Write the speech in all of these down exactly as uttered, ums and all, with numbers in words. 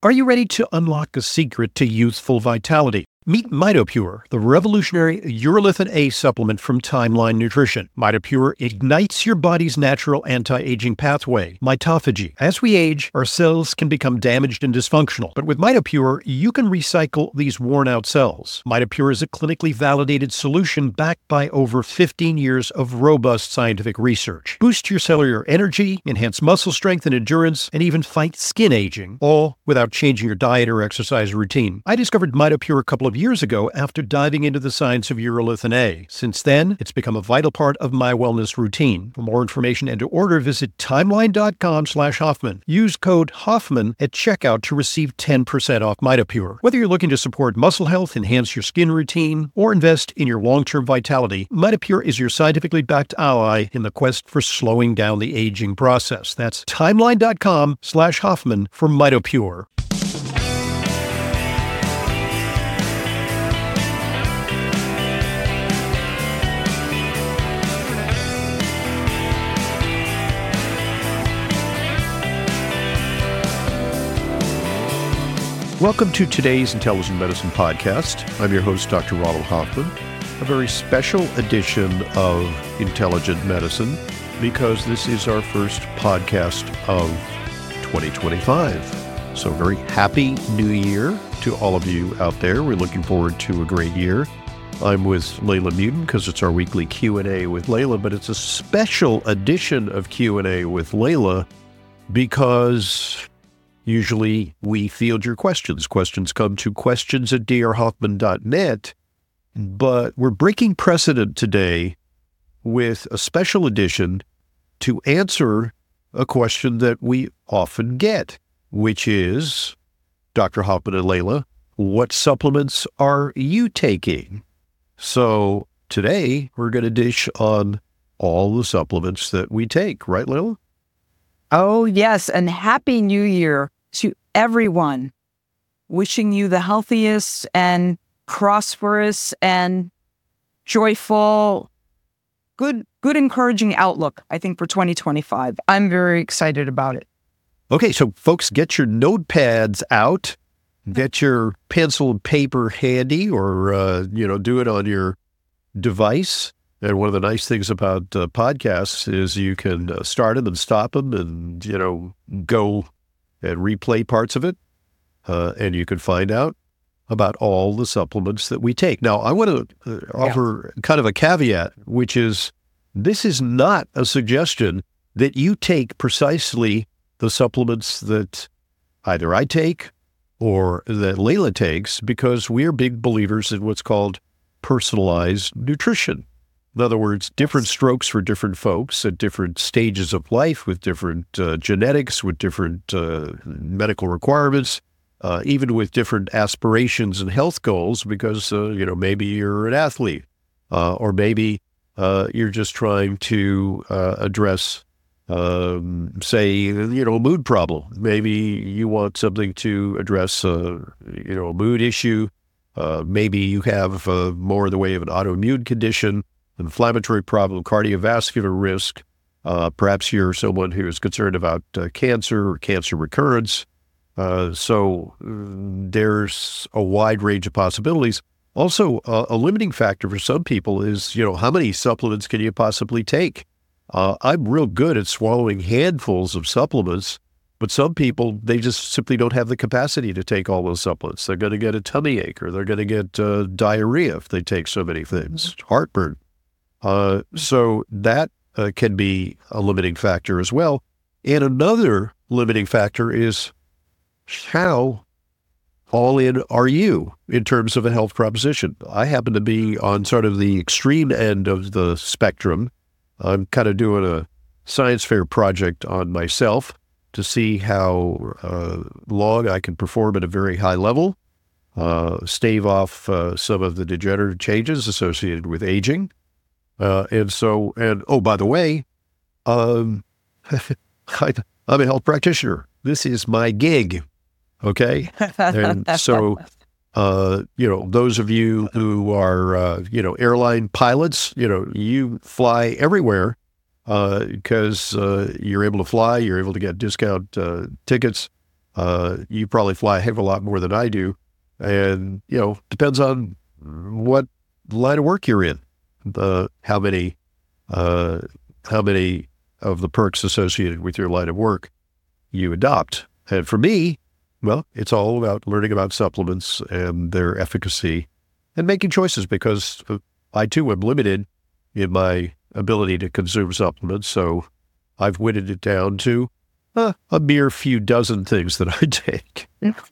Are you ready to unlock a secret to youthful vitality? Meet MitoPure, the revolutionary urolithin A supplement from Timeline Nutrition. MitoPure ignites your body's natural anti-aging pathway, mitophagy. As we age, our cells can become damaged and dysfunctional. But with MitoPure, you can recycle these worn-out cells. MitoPure is a clinically validated solution backed by over fifteen years of robust scientific research. Boost your cellular energy, enhance muscle strength and endurance, and even fight skin aging, all without changing your diet or exercise routine. I discovered MitoPure a couple of years ago after diving into the science of urolithin A. Since then, it's become a vital part of my wellness routine. For more information and to order, visit timeline.com slash Hoffman. Use code Hoffman at checkout to receive ten percent off MitoPure. Whether you're looking to support muscle health, enhance your skin routine, or invest in your long-term vitality, MitoPure is your scientifically backed ally in the quest for slowing down the aging process. That's timeline.com slash Hoffman for MitoPure. Welcome to today's Intelligent Medicine Podcast. I'm your host, Doctor Ronald Hoffman. A very special edition of Intelligent Medicine because this is our first podcast of twenty twenty-five. So very happy New Year to all of you out there. We're looking forward to a great year. I'm with Layla Mutin because it's our weekly Q and A with Layla, but it's a special edition of Q and A with Layla because usually we field your questions. Questions come to questions at d r hoffman dot net, but we're breaking precedent today with a special edition to answer a question that we often get, which is, Doctor Hoffman and Layla, what supplements are you taking? So today we're going to dish on all the supplements that we take, right, Layla? Oh, yes. And Happy New Year to everyone. Wishing you the healthiest and prosperous and joyful, good, good, encouraging outlook, I think, for twenty twenty-five. I'm very excited about it. Okay, so folks, get your notepads out, get your pencil and paper handy, or, uh, you know, do it on your device. And one of the nice things about uh, podcasts is you can uh, start them and stop them and, you know, go and replay parts of it. Uh, and you can find out about all the supplements that we take. Now, I want to uh, offer yeah. kind of a caveat, which is this is not a suggestion that you take precisely the supplements that either I take or that Layla takes, because we're big believers in what's called personalized nutrition. In other words, different strokes for different folks at different stages of life with different uh, genetics, with different uh, medical requirements, uh, even with different aspirations and health goals, because, uh, you know, maybe you're an athlete uh, or maybe uh, you're just trying to uh, address, um, say, you know, a mood problem. Maybe you want something to address, uh, you know, a mood issue. Uh, maybe you have uh, more in the way of an autoimmune condition, inflammatory problem, cardiovascular risk. Uh, perhaps you're someone who is concerned about uh, cancer or cancer recurrence. Uh, so uh, there's a wide range of possibilities. Also, uh, a limiting factor for some people is, you know, how many supplements can you possibly take? Uh, I'm real good at swallowing handfuls of supplements, but some people, they just simply don't have the capacity to take all those supplements. They're going to get a tummy ache, or they're going to get uh, diarrhea if they take so many things, heartburn. Uh, so that uh, can be a limiting factor as well. And another limiting factor is how all in are you in terms of a health proposition? I happen to be on sort of the extreme end of the spectrum. I'm kind of doing a science fair project on myself to see how uh, long I can perform at a very high level, uh, stave off uh, some of the degenerative changes associated with aging. Uh, and so, and oh, by the way, um, I, I'm a health practitioner. This is my gig, okay? And so, uh, you know, those of you who are, uh, you know, airline pilots, you know, you fly everywhere because uh, uh, you're able to fly, you're able to get discount uh, tickets. Uh, you probably fly a heck of a lot more than I do. And, you know, depends on what line of work you're in, the, how many, uh, how many of the perks associated with your line of work you adopt. And for me, well, it's all about learning about supplements and their efficacy and making choices, because I too am limited in my ability to consume supplements. So I've whittled it down to uh, a mere few dozen things that I take.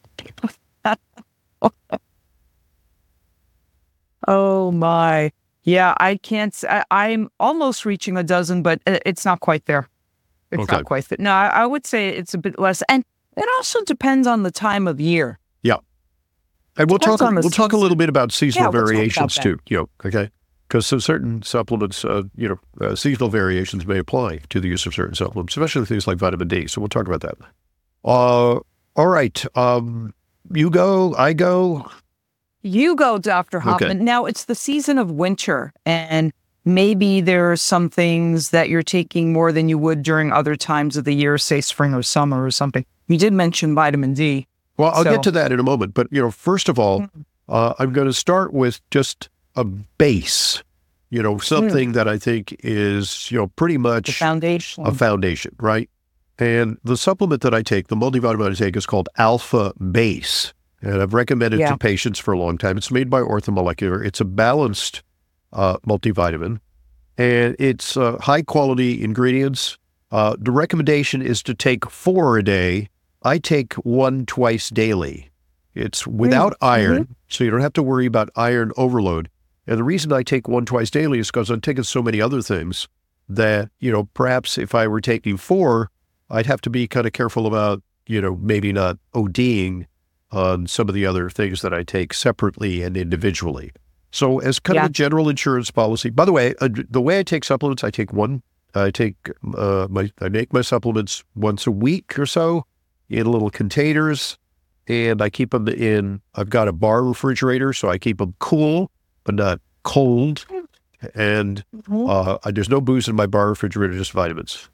Oh my. Yeah, I can't, s- I, I'm almost reaching a dozen, but it- it's not quite there. It's Okay. not quite there. No, I, I would say it's a bit less. And it also depends on the time of year. Yeah. And we'll Depends talk, on the we'll talk a little bit about seasonal Yeah, we'll talk about variations that. too, you know, okay? Because some certain supplements, uh, you know, uh, seasonal variations may apply to the use of certain supplements, especially things like vitamin D. So we'll talk about that. Uh, all right. Um, you go, I go. You go, Doctor Okay. Hoffman. Now it's the season of winter, and maybe there are some things that you're taking more than you would during other times of the year, say spring or summer or something. You did mention vitamin D. Well, I'll So- get to that in a moment. But, you know, first of all, uh, I'm going to start with just a base, you know, something that I think is, you know, pretty The much foundation. a foundation, right? And the supplement that I take, the multivitamin I take, is called Alpha Base. And I've recommended Yeah. to patients for a long time. It's made by Orthomolecular. It's a balanced uh, multivitamin, and it's uh, high quality ingredients. Uh, the recommendation is to take four a day. I take one twice daily. It's without iron, so you don't have to worry about iron overload. And the reason I take one twice daily is because I'm taking so many other things that, you know, perhaps if I were taking four, I'd have to be kind of careful about, you know, maybe not ODing on some of the other things that I take separately and individually. So as kind Yeah. of a general insurance policy, by the way, uh, the way I take supplements, I take one, I take uh, my, I make my supplements once a week or so in little containers, and I keep them in, I've got a bar refrigerator, so I keep them cool, but not cold. And uh, I- there's no booze in my bar refrigerator, just vitamins.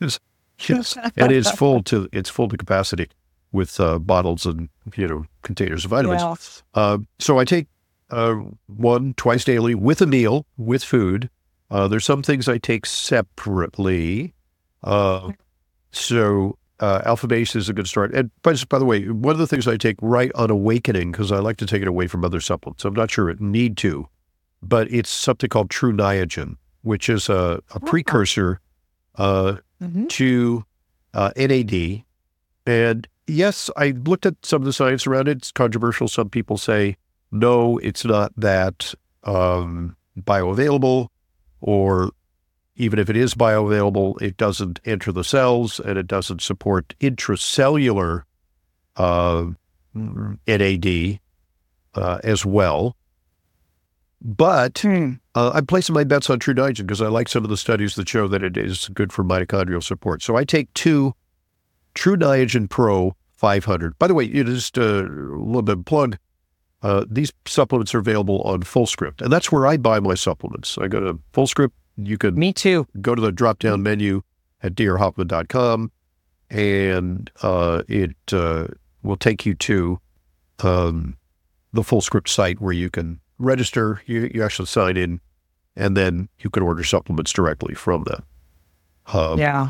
Yes, and it's full to, it's full to capacity with uh, bottles and, you know, containers of vitamins. Well, Uh, so I take uh, one twice daily with a meal, with food. Uh, there's some things I take separately. Uh, so uh, Alpha Base is a good start. And by, by the way, one of the things I take right on awakening, because I like to take it away from other supplements. I'm not sure it need to, but it's something called True Niagen, which is a, a precursor uh, mhm. to uh, N A D. And yes, I looked at some of the science around it. It's controversial. Some people say, no, it's not that um, bioavailable, or even if it is bioavailable, it doesn't enter the cells and it doesn't support intracellular uh, N A D uh, as well. But Hmm. uh, I'm placing my bets on True Niagen because I like some of the studies that show that it is good for mitochondrial support. So I take two True Niagen Pro five hundred. By the way, you know, just a little bit of plug. Uh, these supplements are available on Fullscript, and that's where I buy my supplements. I go to Fullscript. You can Me too. go to the drop-down menu at d r hoffman dot com, and uh, it uh, will take you to um, the Fullscript site where you can register. You, you actually sign in, and then you can order supplements directly from them. Um, Yeah.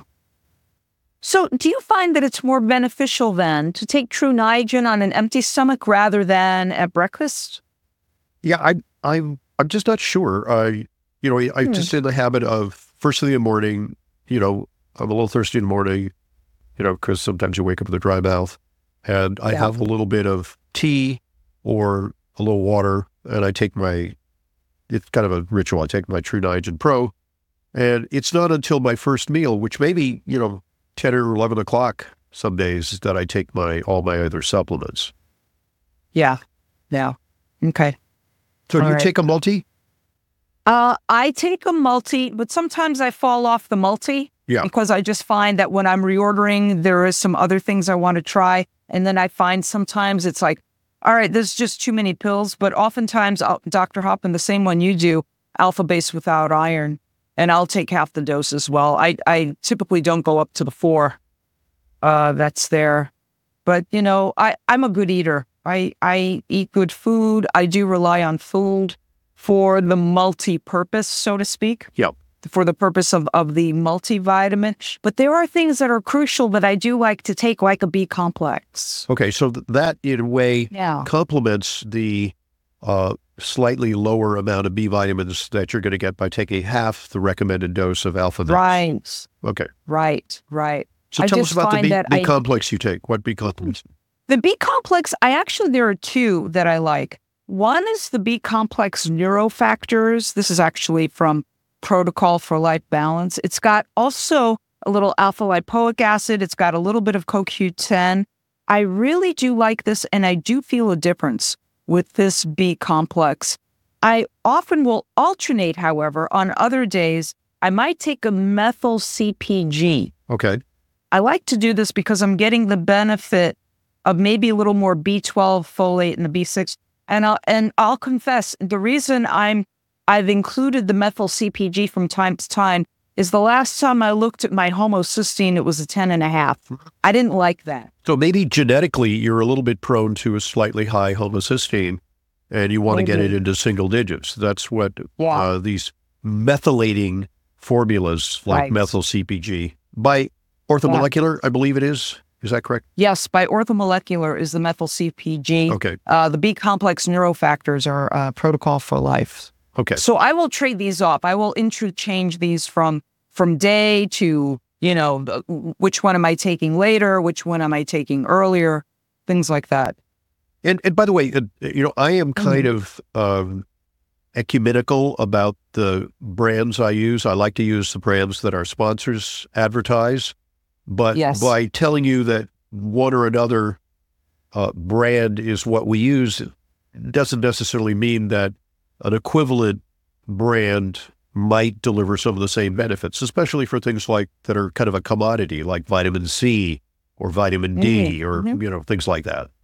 So do you find that it's more beneficial then to take True Niagen on an empty stomach rather than at breakfast? Yeah, I, I'm I'm just not sure. I, you know, I'm Hmm. just in the habit of first thing in the morning. You know, I'm a little thirsty in the morning. You know, because sometimes you wake up with a dry mouth, and I Yeah. have a little bit of tea or a little water, and I take my. It's kind of a ritual. I take my True Niagen Pro, and it's not until my first meal, which may be, you know, ten or eleven o'clock some days, that I take my all my other supplements. Yeah. Yeah. Okay. So do All you right. take a multi? Uh, I take a multi, but sometimes I fall off the multi Yeah. because I just find that when I'm reordering, there is some other things I want to try. And then I find sometimes it's like, all right, there's just too many pills. But oftentimes, I'll, Doctor Hoppin, the same one you do, Alpha Base without iron, and I'll take half the dose as well. I, I typically don't go up to the four uh, that's there. But, you know, I, I'm a good eater. I, I eat good food. I do rely on food for the multi-purpose, so to speak. Yep. For the purpose of, of the multivitamin. But there are things that are crucial that I do like to take, like a B complex. Okay, so th- that in a way Yeah. complements the uh, slightly lower amount of B vitamins that you're going to get by taking half the recommended dose of alpha mix. Right. Okay. Right. Right. So I tell us just about the find B, that B I- complex you take. What B complex? The B complex, I actually, there are two that I like. One is the B complex neurofactors. This is actually from Protocol for Life Balance. It's got also a little alpha lipoic acid. It's got a little bit of C O Q ten. I really do like this, and I do feel a difference with this B complex. I often will alternate, however, on other days. I might take a methyl C P G. Okay. I like to do this because I'm getting the benefit of maybe a little more B twelve, folate, and the B six. And I'll, and I'll confess, the reason I'm, I've included the methyl C P G from time to time is the last time I looked at my homocysteine, it was a ten and a half. I didn't like that. So maybe genetically you're a little bit prone to a slightly high homocysteine and you want to get it into single digits. That's what Yeah. uh, these methylating formulas like Right. methyl C P G by orthomolecular, I believe it is. Is that correct? Yes, by orthomolecular is the methyl C P G. Okay. Uh, the B complex neurofactors are uh, Protocol for Life. Okay. So I will trade these off. I will interchange these from from day to, you know, the- which one am I taking later? Which one am I taking earlier? Things like that. And and by the way, uh, you know, I am kind of um, ecumenical about the brands I use. I like to use the brands that our sponsors advertise. But Yes. by telling you that one or another uh, brand is what we use, doesn't necessarily mean that an equivalent brand might deliver some of the same benefits, especially for things like that are kind of a commodity, like vitamin C or vitamin D Mhm, or, mhm. you know, things like that.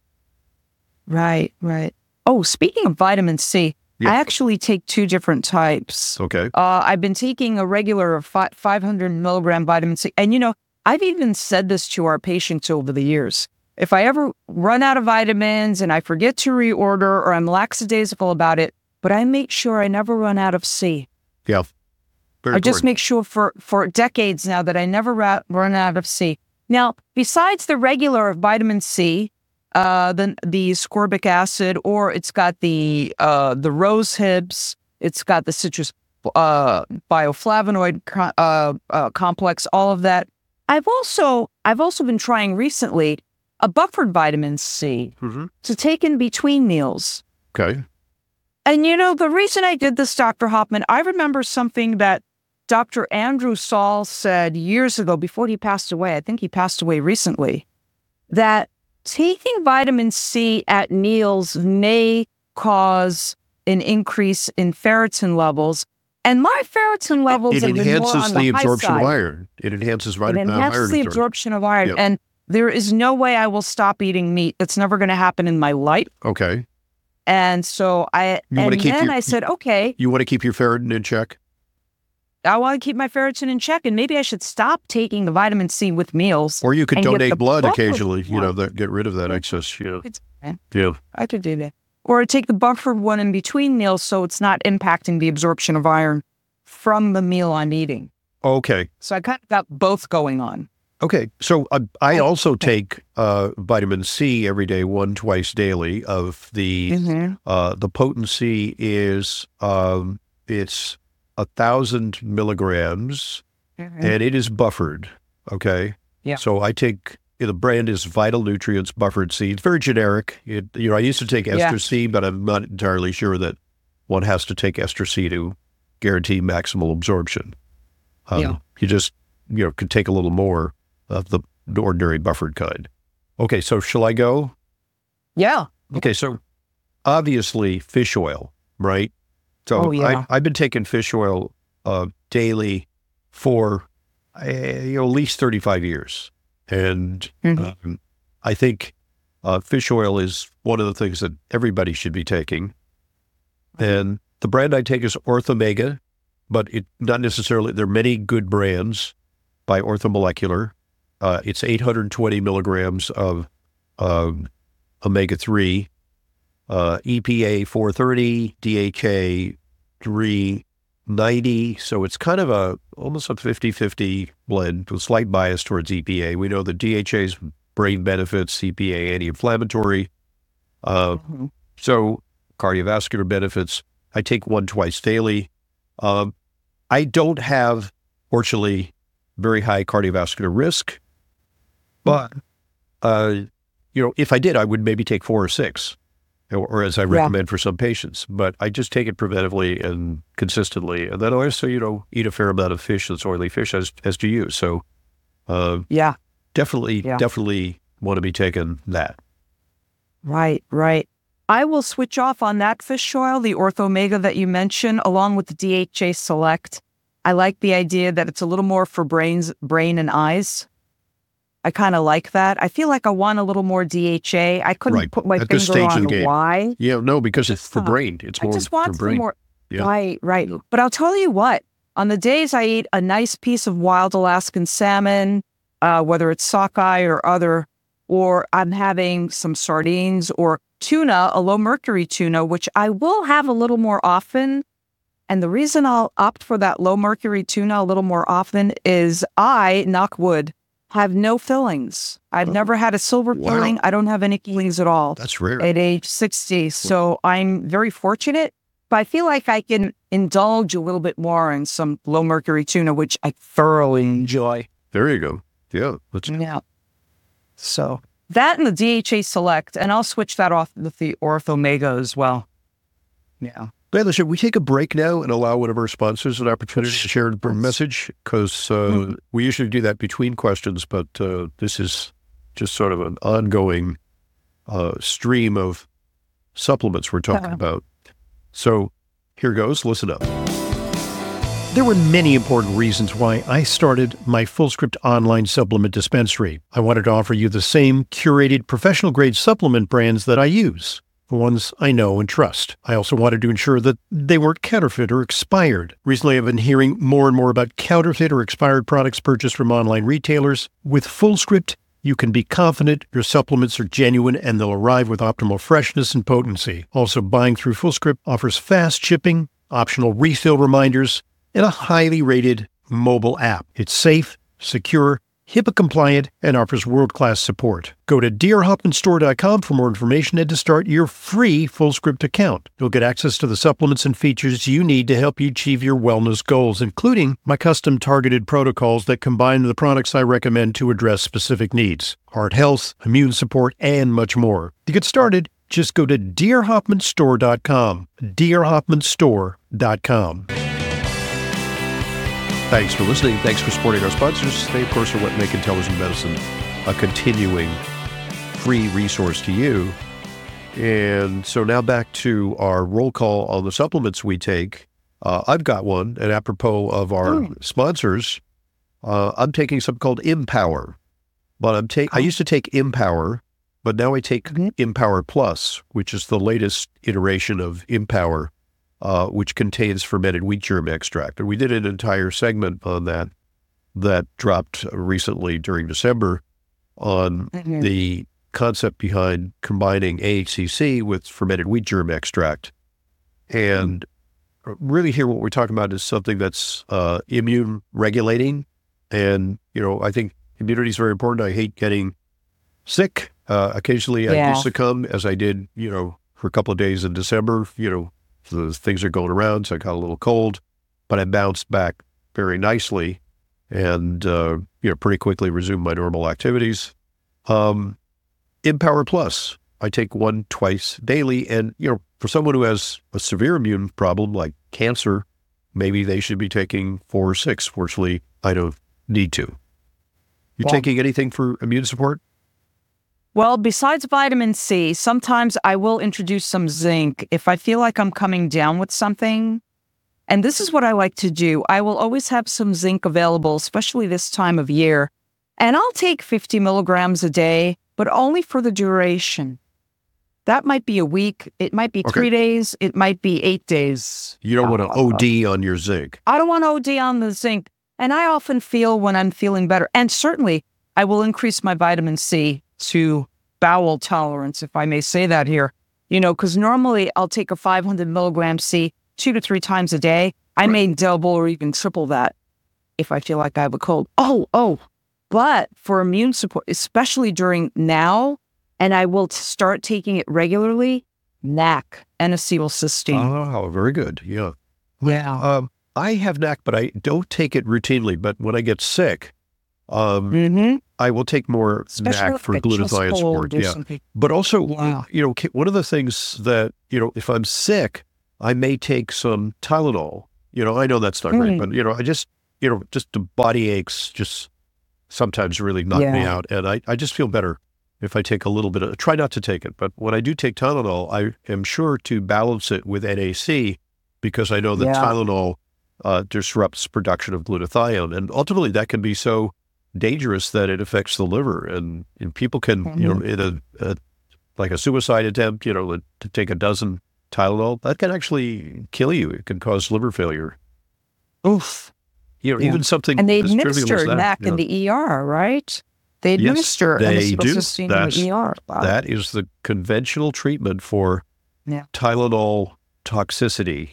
Right, right. Oh, speaking of vitamin C, Yeah. I actually take two different types. Okay. Uh, I've been taking a regular fi- five hundred milligram vitamin C. And, you know, I've even said this to our patients over the years. If I ever run out of vitamins and I forget to reorder or I'm lackadaisical about it, but I make sure I never run out of C. Yeah. Very I just important. make sure for, for decades now that I never ra- run out of C. Now, besides the regular vitamin C, uh, the, the ascorbic acid, or it's got the uh, the rose hips, it's got the citrus uh, bioflavonoid co- uh, uh, complex, all of that. I've also I've also been trying recently a buffered vitamin C Mhm. to take in between meals. Okay. And you know, the reason I did this, Doctor Hoffman, I remember something that Doctor Andrew Saul said years ago before he passed away. I think he passed away recently, that taking vitamin C at meals may cause an increase in ferritin levels. And my ferritin levels It have been more enhances on the the high absorption of side. iron. It enhances It vitamin enhances iron the absorption. absorption of iron. Yep. And there is no way I will stop eating meat. That's never going to happen in my life. Okay. And so I, You wanna and keep then your- I said, okay, You want to keep your ferritin in check? I want to keep my ferritin in check, and maybe I should stop taking the vitamin C with meals. Or you could and get donate the blood buffer occasionally, you one. know, that, get rid of that excess. Yeah. It's fine. Yeah. I could do that. Or take the buffered one in between meals so it's not impacting the absorption of iron from the meal I'm eating. Okay. So I kind of got both going on. Okay. So uh, I Oh, also take uh, vitamin C every day, one twice daily. Of the Mm-hmm. uh, the potency is um, it's a thousand milligrams, Mm-hmm. and it is buffered. Okay. Yeah. So I take the brand is Vital Nutrients Buffered C. It's very generic. It, you know, I used to take Yeah. Ester C, but I'm not entirely sure that one has to take Ester C to guarantee maximal absorption. Um, Yeah. You just you know could take a little more of the ordinary buffered kind. Okay, so shall I go? Yeah. Okay, so obviously fish oil, right? So Oh, yeah. I, I've been taking fish oil uh, daily for uh, you know at least thirty-five years, and Mhm. um, I think uh, fish oil is one of the things that everybody should be taking. And the brand I take is Orthomega, but it not necessarily. There are many good brands by Orthomolecular. Uh, it's eight hundred twenty milligrams of um, omega three, uh, E P A four thirty, D H A three ninety. So it's kind of a almost a fifty-fifty blend with slight bias towards E P A. We know that D H A's brain benefits, E P A anti-inflammatory. Uh, mm-hmm. So cardiovascular benefits. I take one twice daily. Um, I don't have, fortunately, very high cardiovascular risk, but uh, you know, if I did, I would maybe take four or six, or, or as I recommend yeah. for some patients. But I just take it preventively and consistently, and then I also, you know, eat a fair amount of fish that's oily fish, as as do you. So, uh, yeah, definitely, yeah. definitely want to be taking that. Right, right. I will switch off on that fish oil, the Orthomega that you mentioned, along with the D H A Select. I like the idea that it's a little more for brains, brain and eyes. I kind of like that. I feel like I want a little more D H A. I couldn't right. put my At finger on why. Yeah, no, because it's for brain. It's more I just want for brain. more. Yeah. Right, right. But I'll tell you what, on the days I eat a nice piece of wild Alaskan salmon, uh, whether it's sockeye or other, or I'm having some sardines or tuna, a low mercury tuna, which I will have a little more often. And the reason I'll opt for that low mercury tuna a little more often is I, knock wood, have no fillings. I've oh. never had a silver wow. filling. I don't have any fillings at all. That's rare. At age sixty. So I'm very fortunate, but I feel like I can indulge a little bit more in some low mercury tuna, which I thoroughly enjoy. There you go. Yeah. Let's... Yeah. So that and the D H A Select, and I'll switch that off with the Orthomega as well. Yeah. Layla, should we take a break now and allow one of our sponsors an opportunity to share a message? Because uh, mm-hmm. we usually do that between questions, but uh, this is just sort of an ongoing uh, stream of supplements we're talking uh-huh. about. So here goes. Listen up. There were many important reasons why I started my Fullscript online supplement dispensary. I wanted to offer you the same curated professional-grade supplement brands that I use, the ones I know and trust. I also wanted to ensure that they weren't counterfeit or expired. Recently, I've been hearing more and more about counterfeit or expired products purchased from online retailers. With Fullscript, you can be confident your supplements are genuine and they'll arrive with optimal freshness and potency. Also, buying through Fullscript offers fast shipping, optional refill reminders, and a highly rated mobile app. It's safe, secure, HIPAA compliant, and offers world-class support. Go to d r hoffman store dot com for more information and to start your free Fullscript account. You'll get access to the supplements and features you need to help you achieve your wellness goals, including my custom targeted protocols that combine the products I recommend to address specific needs, heart health, immune support, and much more. To get started, just go to d r hoffman store dot com, d r hoffman store dot com. Thanks for listening. Thanks for supporting our sponsors. They, of course, are what make Intelligent Medicine a continuing free resource to you. And so now back to our roll call on the supplements we take. Uh, I've got one, and apropos of our oh. sponsors, uh, I'm taking something called Empower. But I'm take. Oh. I used to take Empower, but now I take mm-hmm. Empower Plus, which is the latest iteration of Empower. Uh, which contains fermented wheat germ extract. And we did an entire segment on that that dropped recently during December on mm-hmm. the concept behind combining A H C C with fermented wheat germ extract. And mm-hmm. really here what we're talking about is something that's uh, immune regulating. And, you know, I think immunity is very important. I hate getting sick. Uh, occasionally yeah. I do succumb, as I did, you know, for a couple of days in December, you know, the things are going around, so I got a little cold, but I bounced back very nicely and, uh, you know, pretty quickly resumed my normal activities. Um, Empower Plus, I take one twice daily. And, you know, for someone who has a severe immune problem like cancer, maybe they should be taking four or six. Fortunately, I don't need to. You yeah. taking anything for immune support? Well, besides vitamin C, sometimes I will introduce some zinc if I feel like I'm coming down with something. And this is what I like to do. I will always have some zinc available, especially this time of year. And I'll take fifty milligrams a day, but only for the duration. That might be a week. It might be okay. three days. It might be eight days. You don't uh, want to O D on your zinc. I don't want to O D on the zinc. And I often feel when I'm feeling better, and certainly I will increase my vitamin C to bowel tolerance, if I may say that here. You know, because normally I'll take a five hundred milligram C two to three times a day. I may double or even triple that if I feel like I have a cold. Oh, oh, but for immune support, especially during now, and I will start taking it regularly, N A C, N-acetylcysteine. Oh, very good. Yeah. Yeah. Um, I have N A C, but I don't take it routinely. But when I get sick, um, Mm-hmm. I will take more Especially N A C for like a chest glutathione cold support. or Yeah. something. But also, Wow. you know, one of the things that, you know, if I'm sick, I may take some Tylenol. You know, I know that's not great, Mm. but, you know, I just, you know, just the body aches just sometimes really knock me Yeah. out. And I, I just feel better if I take a little bit of, try not to take it. But when I do take Tylenol, I am sure to balance it with N A C because I know that Yeah. Tylenol uh, disrupts production of glutathione. And ultimately that can be so dangerous that it affects the liver. And, and people can, Mm-hmm. you know, in a, a, like a suicide attempt, you know, to take a dozen Tylenol, that can actually kill you. It can cause liver failure. Oof. You know, Yeah. even something And they as trivial as administer that, N A C you know. in the E R, right? They Yes, administer they do. N-acetylcysteine in That's- the E R. Wow. That is the conventional treatment for Yeah. Tylenol toxicity.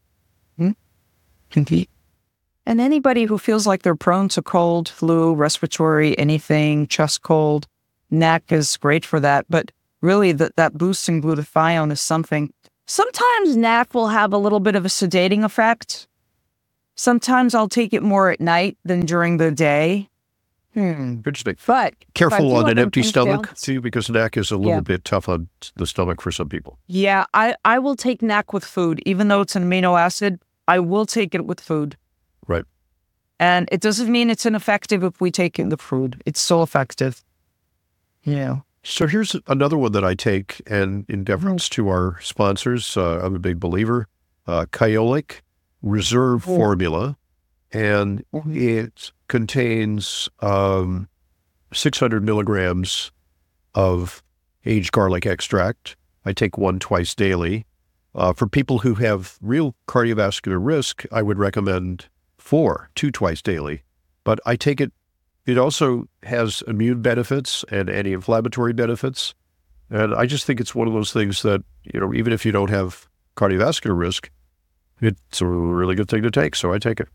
Indeed. And anybody who feels like they're prone to cold, flu, respiratory, anything, chest cold, N A C is great for that. But really, that that boost in glutathione is something. Sometimes N A C will have a little bit of a sedating effect. Sometimes I'll take it more at night than during the day. Hmm. Interesting. But if I Careful feel on like an I'm empty stomach, unbalanced- too, because N A C is a little Yeah. bit tough on the stomach for some people. Yeah, I, I will take N A C with food. Even though it's an amino acid, I will take it with food. Right. And it doesn't mean it's ineffective if we take it in the food. It's so effective. Yeah. So here's another one that I take, and in deference to our sponsors, uh, I'm a big believer, uh, Kyolic Reserve Oh. Formula, and Mhm. it contains um, six hundred milligrams of aged garlic extract. I take one twice daily. Uh, for people who have real cardiovascular risk, I would recommend four, two twice daily. But I take it, it also has immune benefits and anti-inflammatory benefits. And I just think it's one of those things that, you know, even if you don't have cardiovascular risk, it's a really good thing to take. So I take it.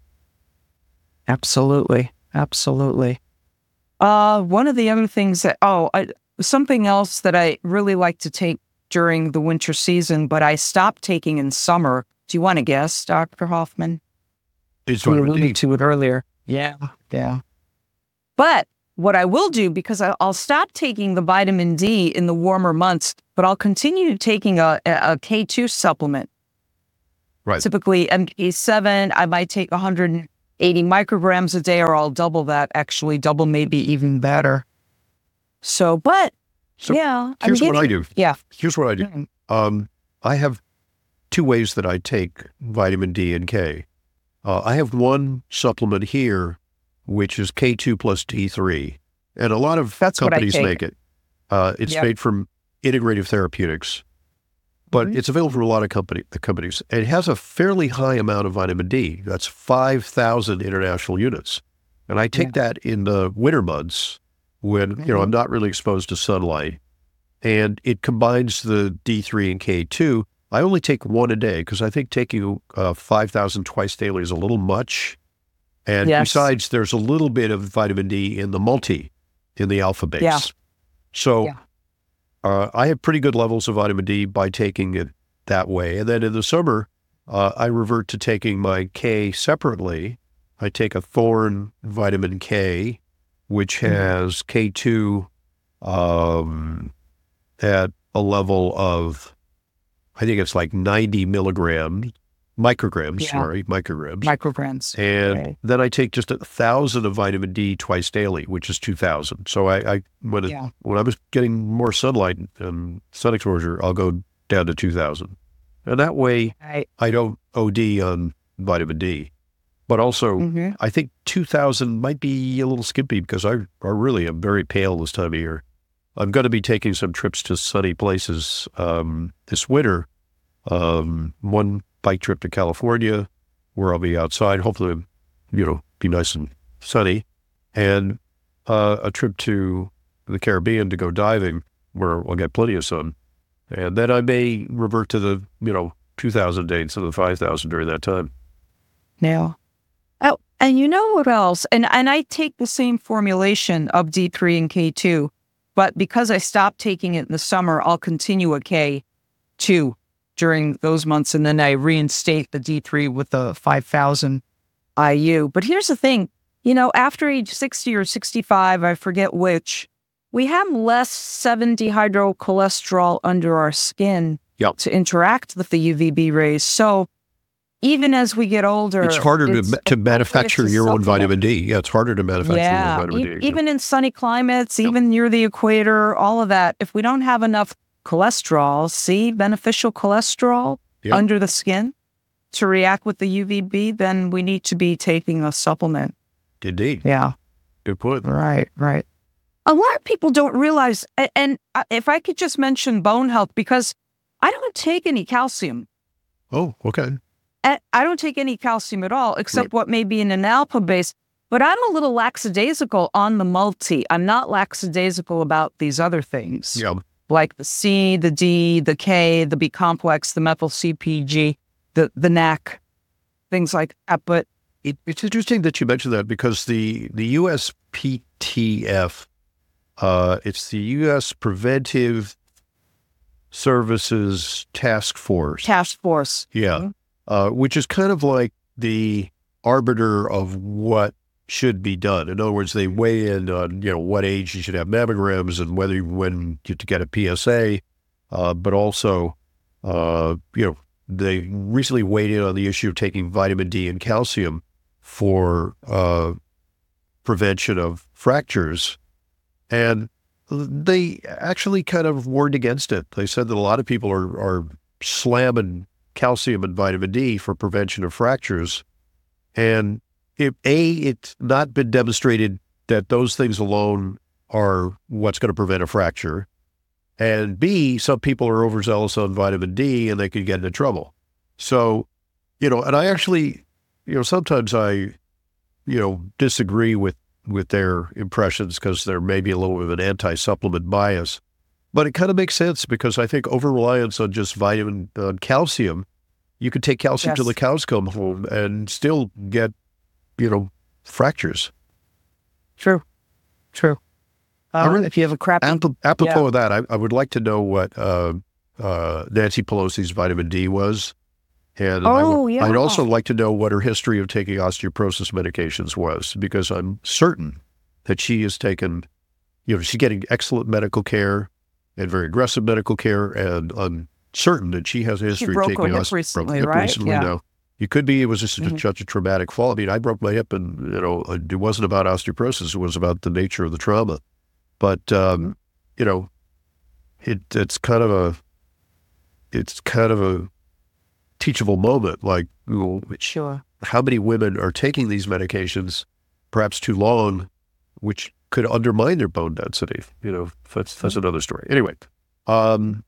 Absolutely. Absolutely. Uh, one of the other things that, oh, I, something else that I really like to take during the winter season, but I stopped taking in summer. Do you want to guess, Doctor Hoffman? It's We vitamin D. alluded to it earlier. Yeah. Yeah. But what I will do, because I- I'll stop taking the vitamin D in the warmer months, but I'll continue taking a, a K two supplement. Right. Typically M K seven, I might take one hundred eighty micrograms a day, or I'll double that, actually double, maybe even better. So, but So yeah. I'm here's what I getting- do. Yeah. Here's what I do. Mm. Um, I have two ways that I take vitamin D and K. Uh, I have one supplement here, which is K two plus D three. And a lot of That's what I companies take. make it. Uh, it's Yep. made from Integrative Therapeutics, but Mhm. it's available from a lot of company, the companies. It has a fairly high amount of vitamin D. That's five thousand international units. And I take that in the winter months when, you know, Mhm. I'm not really exposed to sunlight. And it combines the D three and K two. I only take one a day because I think taking uh, five thousand twice daily is a little much. And Yes. besides, there's a little bit of vitamin D in the multi, in the alpha base. Yeah. So Yeah. uh, I have pretty good levels of vitamin D by taking it that way. And then in the summer, uh, I revert to taking my K separately. I take a Thorne vitamin K, which Mhm. has K two um, at a level of, I think it's like ninety milligrams, micrograms, Yeah. sorry, micrograms. Micrograms. And Okay. then I take just a thousand of vitamin D twice daily, which is two thousand. So I, I when it, Yeah. when I was getting more sunlight and sun exposure, I'll go down to two thousand, and that way I, I don't O D on vitamin D. But also, Mhm. I think two thousand might be a little skimpy because I, I really am very pale this time of year. I'm going to be taking some trips to sunny places um, this winter. Um, one bike trip to California where I'll be outside, hopefully, you know, be nice and sunny. And uh, a trip to the Caribbean to go diving, where I'll get plenty of sun. And then I may revert to the, you know, two thousand days of the five thousand during that time. Yeah. Oh, and you know what else? And and I take the same formulation of D three and K two, but because I stopped taking it in the summer, I'll continue a K two during those months, and then I reinstate the D three with the five thousand I U. But here's the thing, you know, after age sixty or sixty-five, I forget which, we have less seven dehydrocholesterol under our skin Yep. to interact with the U V B rays. So even as we get older, It's harder it's to to manufacture to your own supplement. vitamin D. Yeah, it's harder to manufacture Yeah, your own vitamin e- D. even in sunny climates, Yep. even near the equator, all of that. If we don't have enough cholesterol, see, beneficial cholesterol Yep. under the skin to react with the U V B, then we need to be taking a supplement. Indeed. Yeah, Good point. right, right. A lot of people don't realize, a- and uh, if I could just mention bone health, because I don't take any calcium. Oh, okay. I I don't take any calcium at all, except what may be in an alpha base. But I'm a little lackadaisical on the multi. I'm not lackadaisical about these other things, Yeah. like the C, the D, the K, the B complex, the methyl C P G, the the N A C, things like that. But It, it's interesting that you mentioned that because the, the U S P T F, uh, it's the U S Preventive Services Task Force. task force. Yeah. Mhm. Uh, which is kind of like the arbiter of what should be done. In other words, they weigh in on, you know, what age you should have mammograms and whether you, when you to get a P S A, uh, but also, uh, you know, they recently weighed in on the issue of taking vitamin D and calcium for uh, prevention of fractures. And they actually kind of warned against it. They said that a lot of people are, are slamming calcium and vitamin D for prevention of fractures. And if A, it's not been demonstrated that those things alone are what's going to prevent a fracture. And B, some people are overzealous on vitamin D and they could get into trouble. So, you know, and I actually, you know, sometimes I, you know, disagree with, with their impressions because there may be a little bit of an anti-supplement bias. But it kind of makes sense because I think over-reliance on just vitamin, on calcium, you could take calcium Yes. till the cows come home and still get, you know, fractures. True, true. I Uh, really- if you have a crappy, Apropos, apropos Yeah. of that, I, I would like to know what uh, uh, Nancy Pelosi's vitamin D was. And I Oh, would, yeah. I'd also like to know what her history of taking osteoporosis medications was, because I'm certain that she has taken, you know, she's getting excellent medical care and very aggressive medical care, and I'm certain that she has a history of broke taking her hip osteoporosis recently, hip right? recently Yeah. now. It could be it was just Mhm. such a traumatic fall. I mean, I broke my hip, and you know, it wasn't about osteoporosis; it was about the nature of the trauma. But um, you know, it it's kind of a it's kind of a teachable moment. Like, you know, sure. how many women are taking these medications perhaps too long, which could undermine their bone density? You know, that's that's another story. Anyway, um,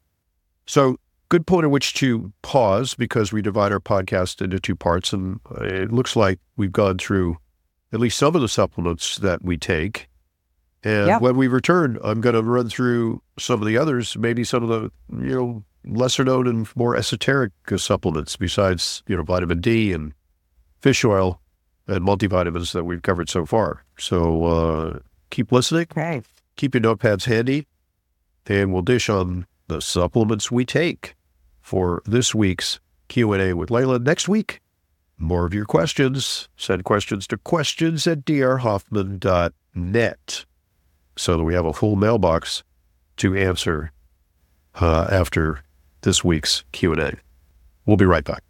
so good point at which to pause, because we divide our podcast into two parts, and it looks like we've gone through at least some of the supplements that we take. And Yep. when we return, I'm going to run through some of the others, maybe some of the, you know, lesser known and more esoteric uh, supplements besides, you know, vitamin D and fish oil and multivitamins that we've covered so far. So uh, keep listening, Okay. keep your notepads handy, and we'll dish on the supplements we take for this week's Q and A with Layla. Next week, more of your questions. Send questions to questions at d r hoffman dot net so that we have a full mailbox to answer uh, after this week's Q and A. We'll be right back.